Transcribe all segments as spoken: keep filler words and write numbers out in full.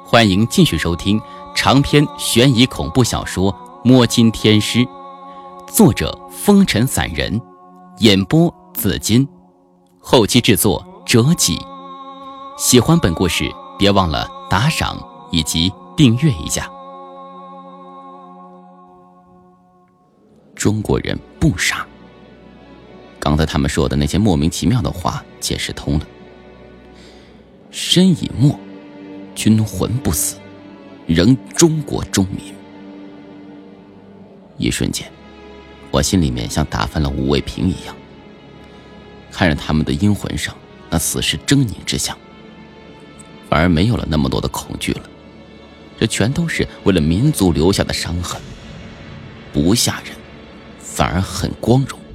欢迎继续收听长篇悬疑恐怖小说《摸金天师》，作者风尘散人，演播紫金，后期制作折戟。喜欢本故事别忘了打赏以及订阅一下。中国人不傻，刚才他们说的那些莫名其妙的话解释通了。申以沫，军魂不死，仍中国忠民。一瞬间，我心里面像打翻了五味瓶一样，看着他们的阴魂上那死尸狰狞之相，反而没有了那么多的恐惧了。这全都是为了民族留下的伤痕，不吓人，反而很光荣。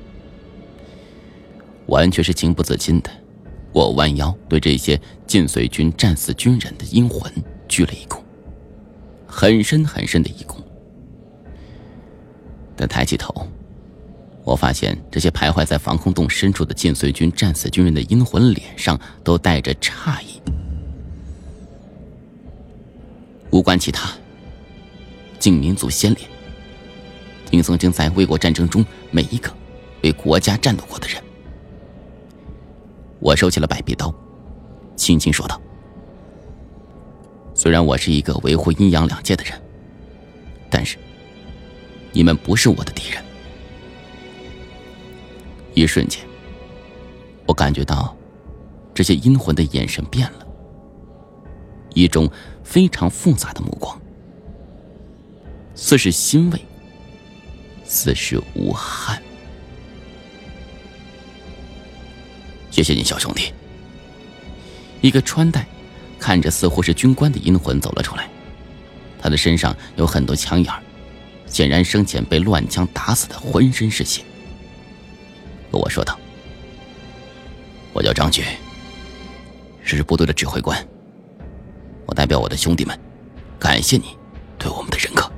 完全是情不自禁的，我弯腰对这些晋绥军战死军人的阴魂鞠了一躬，很深很深的一躬。但抬起头，我发现这些徘徊在防空洞深处的晋绥军战死军人的阴魂脸上都带着诧异。无关其他，敬民族先烈，听曾经在卫国战争中每一个为国家战斗过的人。我收起了百臂刀，轻轻说道：虽然我是一个维护阴阳两界的人，但是你们不是我的敌人。一瞬间，我感觉到这些阴魂的眼神变了，一种非常复杂的目光，似是欣慰，似是无憾。谢谢你，小兄弟。一个穿戴看着似乎是军官的阴魂走了出来，他的身上有很多枪眼，显然生前被乱枪打死的，浑身是血。和我说道：我叫张举，是部队的指挥官，我代表我的兄弟们感谢你对我们的认可。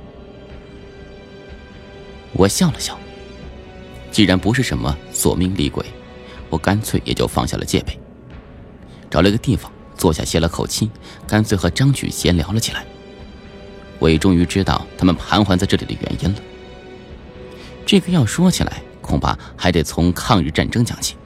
我笑了笑，既然不是什么索命厉鬼，我干脆也就放下了戒备，找了一个地方坐下，歇了口气，干脆和张举闲聊了起来。我也终于知道他们盘桓在这里的原因了。这个要说起来，恐怕还得从抗日战争讲起。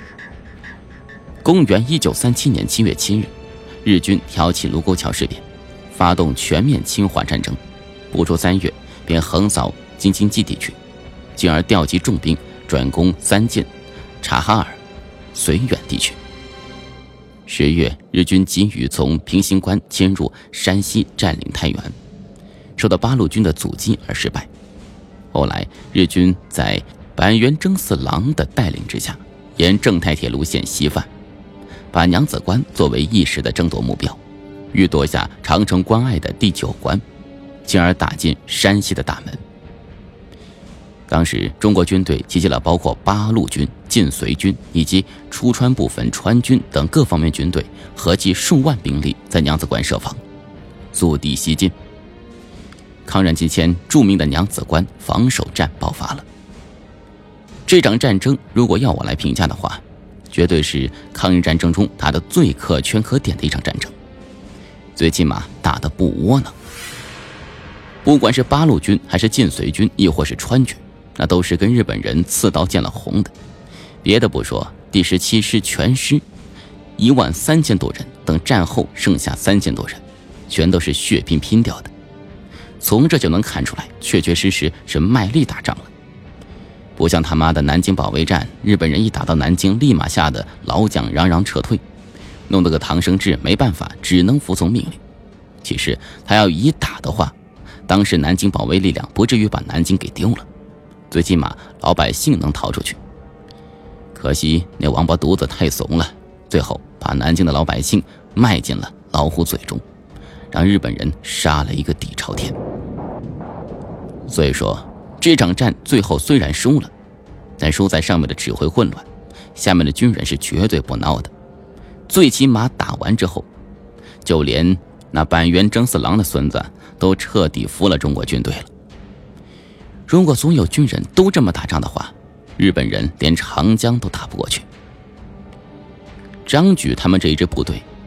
公元一九三七年七月七日，日军挑起卢沟桥事变，发动全面侵华战争，不出三月便横扫京津冀地区，进而调集重兵转攻三晋、察哈尔、绥远地区。十月，日军急于从平型关迁入山西，占领太原，受到八路军的阻击而失败。后来，日军在板垣征四郎的带领之下，沿正太铁路线西犯，把娘子关作为一时的争夺目标，欲夺下长城关隘的第九关，进而打进山西的大门。当时中国军队集结了包括八路军、晋绥军以及出川部分川军等各方面军队，合计数万兵力在娘子关设防，阻敌西进。抗战期间，著名的娘子关防守战爆发了。这场战争如果要我来评价的话，绝对是抗日战争中打得最可圈可点的一场战争，最起码打得不窝囊。不管是八路军还是晋绥军，亦或是川军，那都是跟日本人刺刀见了红的。别的不说，第十七师全师一万三千多人，等战后剩下三千多人，全都是血拼拼掉的。从这就能看出来，确确实实是卖力打仗了。不像他妈的南京保卫战，日本人一打到南京，立马吓得老蒋嚷嚷撤退，弄得个唐生智没办法，只能服从命令。其实他要一打的话，当时南京保卫力量不至于把南京给丢了，最起码老百姓能逃出去。可惜那王八犊子太怂了，最后把南京的老百姓卖进了老虎嘴中，让日本人杀了一个底朝天。所以说这场战最后虽然输了，但输在上面的指挥混乱，下面的军人是绝对不孬的。最起码打完之后，就连那板垣征四郎的孙子都彻底服了中国军队了。如果所有军人都这么打仗的话，日本人连长江都打不过去。张举他们这一支部队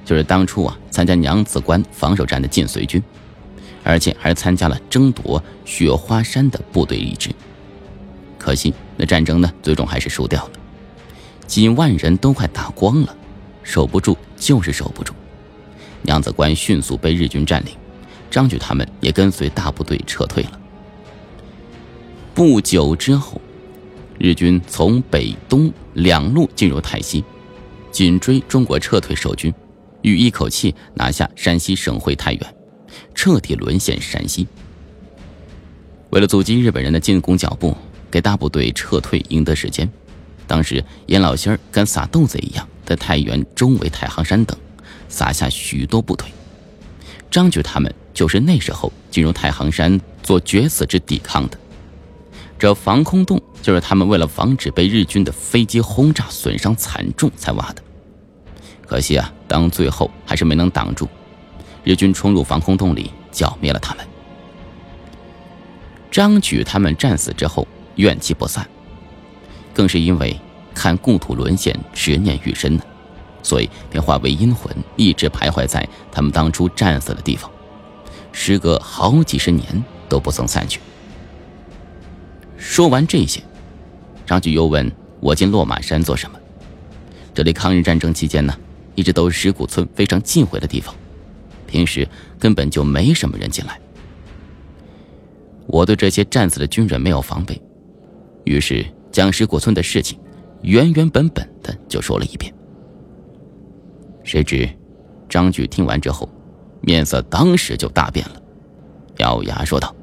就是当初啊参加娘子关防守战的晋绥军，而且还参加了争夺雪花山的部队一支。可惜那战争呢最终还是输掉了，几万人都快打光了，守不住就是守不住。娘子关迅速被日军占领，张举他们也跟随大部队撤退了。不久之后，日军从北东两路进入泰西，紧追中国撤退守军，欲一口气拿下山西省会太原，彻底沦陷山西。为了阻击日本人的进攻脚步，给大部队撤退赢得时间，当时阎老仙儿跟撒豆子一样，在太原周围太行山等撒下许多部队。张举他们就是那时候进入太行山做决死之抵抗的。这防空洞就是他们为了防止被日军的飞机轰炸损伤惨重才挖的。可惜啊，当最后还是没能挡住，日军冲入防空洞里剿灭了他们。张举他们战死之后怨气不散，更是因为看故土沦陷执念愈深呢，所以便化为阴魂，一直徘徊在他们当初战死的地方，时隔好几十年都不曾散去。说完这些，张举又问我进落马山做什么。这里抗日战争期间呢，一直都是石鼓村非常忌讳的地方，平时根本就没什么人进来。我对这些战死的军人没有防备，于是将石鼓村的事情原原本本的就说了一遍。谁知张举听完之后，面色当时就大变了，咬牙说道：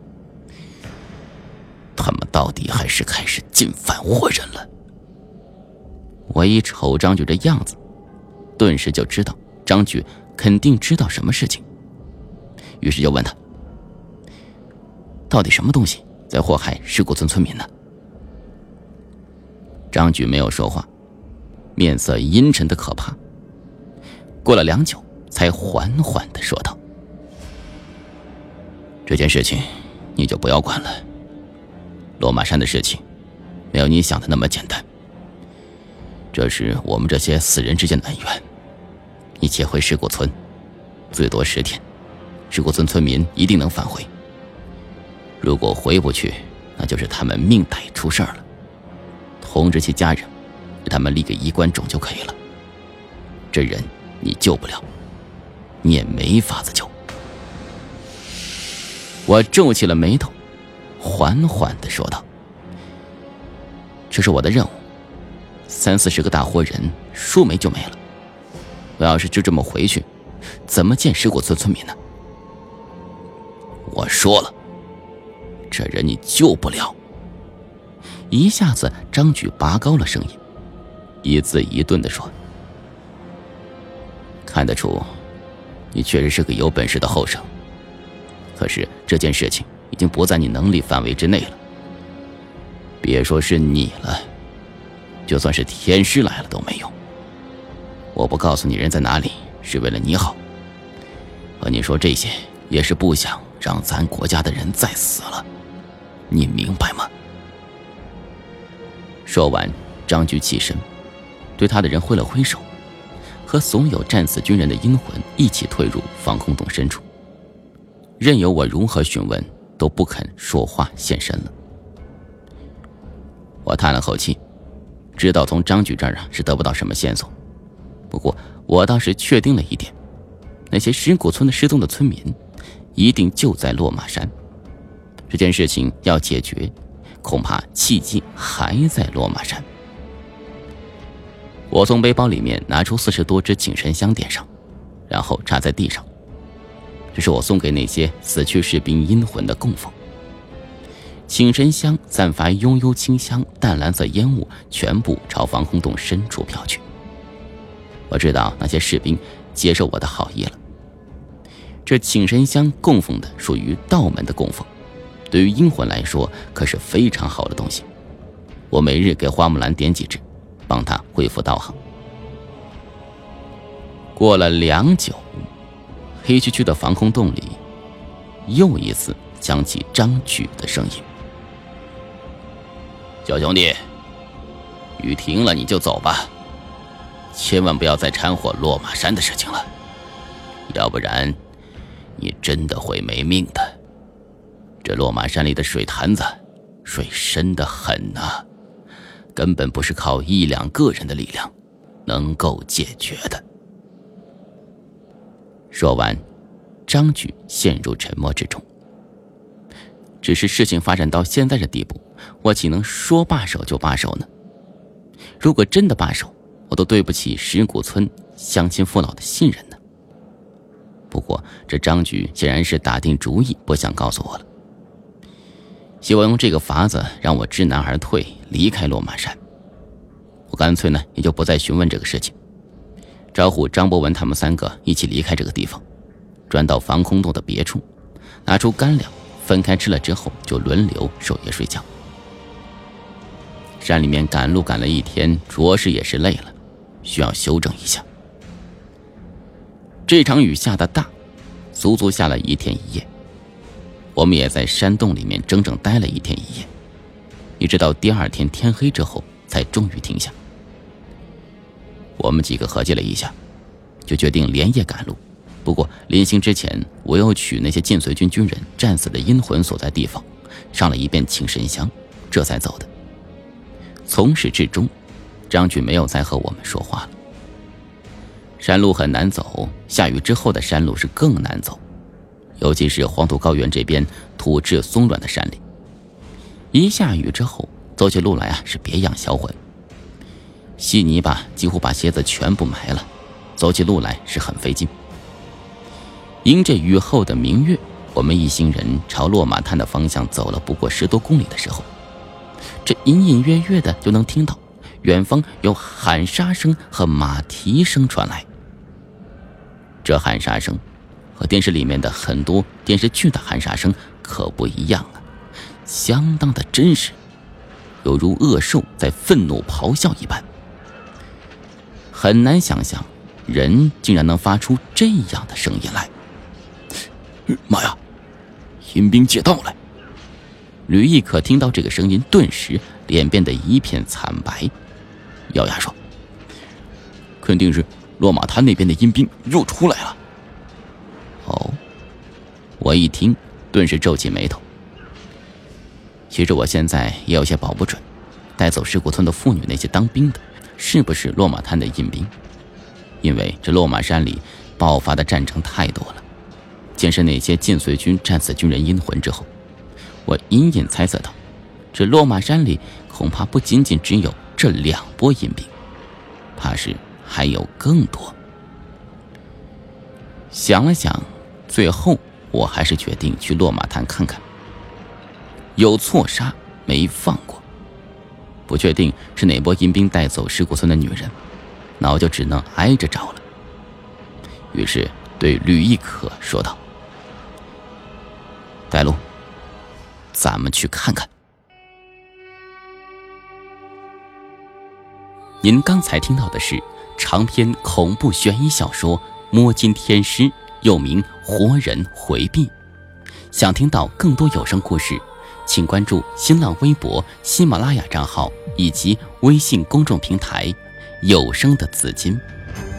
他们到底还是开始进犯倭人了。我一瞅张举这样子，顿时就知道张举肯定知道什么事情，于是就问他，到底什么东西在祸害石鼓村村民呢？张举没有说话，面色阴沉的可怕。过了良久，才缓缓地说道：这件事情你就不要管了，落马山的事情没有你想的那么简单，这是我们这些死人之间的恩怨。你且回石鼓村，最多十天，石鼓村村民一定能返回。如果回不去，那就是他们命歹出事了，通知其家人，给他们立个衣冠冢就可以了。这人你救不了，你也没法子救。我皱起了眉头，缓缓地说道：这是我的任务，三四十个大倭人说没就没了，我要是就这么回去，怎么见石鼓村村民呢？我说了，这人你救不了。一下子张举拔高了声音，一字一顿地说：看得出你确实是个有本事的后生，可是这件事情已经不在你能力范围之内了。别说是你了，就算是天师来了都没用。我不告诉你人在哪里，是为了你好，和你说这些也是不想让咱国家的人再死了，你明白吗？说完，张举起身，对他的人挥了挥手，和所有战死军人的阴魂一起退入防空洞深处，任由我如何询问，都不肯说话现身了。我叹了口气，知道从张举这儿啊是得不到什么线索，不过我倒是确定了一点，那些石鼓村的失踪的村民一定就在落马山。这件事情要解决，恐怕契机还在落马山。我从背包里面拿出四十多支请神香点上，然后插在地上，这是我送给那些死去士兵阴魂的供奉。请神香散发悠悠清香，淡蓝色烟雾全部朝防空洞深处飘去。我知道那些士兵接受我的好意了。这请神香供奉的属于道门的供奉，对于阴魂来说可是非常好的东西。我每日给花木兰点几支，帮他恢复道行。过了良久，黑黢黢的防空洞里又一次响起张举的声音：小兄弟，雨停了你就走吧，千万不要再掺和落马山的事情了。 要不然你真的会没命的。这落马山里的水潭子水深得很啊，根本不是靠一两个人的力量能够解决的。说完，张举陷入沉默之中。只是事情发展到现在这地步，我岂能说罢手就罢手呢？如果真的罢手，我都对不起石鼓村乡亲父老的信任呢。不过这张举显然是打定主意不想告诉我了，希望用这个法子让我知难而退，离开落马山。我干脆呢也就不再询问这个事情，招呼张博文他们三个一起离开这个地方，转到防空洞的别处，拿出干粮分开吃了之后，就轮流守夜睡觉。山里面赶路赶了一天，着实也是累了，需要休整一下。这场雨下得大，足足下了一天一夜。我们也在山洞里面整整待了一天一夜，一直到第二天天黑之后才终于停下。我们几个合计了一下，就决定连夜赶路。不过临行之前，我又取那些晋绥军军人战死的阴魂所在地方上了一遍请神香，这才走的。从始至终，张举没有再和我们说话了。山路很难走，下雨之后的山路是更难走，尤其是黄土高原这边土质松软的山里，一下雨之后走起路来啊是别样销魂。稀泥巴几乎把鞋子全部埋了，走起路来是很费劲。迎着雨后的明月，我们一行人朝落马滩的方向走了不过十多公里的时候，这隐隐约约的就能听到远方有喊杀声和马蹄声传来。这喊杀声和电视里面的很多电视剧的喊杀声可不一样啊，相当的真实，犹如恶兽在愤怒咆哮一般。很难想象人竟然能发出这样的声音来。妈呀，阴兵借道来！吕亦可听到这个声音，顿时脸变得一片惨白，咬牙说：“肯定是落马滩那边的阴兵又出来了。”哦，我一听，顿时皱起眉头。其实我现在也有些保不准，带走石鼓村的妇女那些当兵的，是不是落马滩的阴兵？因为这落马山里爆发的战争太多了，见识那些晋绥军战死军人阴魂之后，我隐隐猜测到，这落马山里恐怕不仅仅只有这两波阴兵，怕是还有更多。想了想，最后我还是决定去落马滩看看。有错杀没放过，不确定是哪波阴兵带走石鼓村的女人，那我就只能挨着找了。于是对吕亦可说道：“带路，咱们去看看。”您刚才听到的是长篇恐怖悬疑小说《摸金天师》，又名《活人回避》。想听到更多有声故事，请关注新浪微博、喜马拉雅账号以及微信公众平台有声的紫金。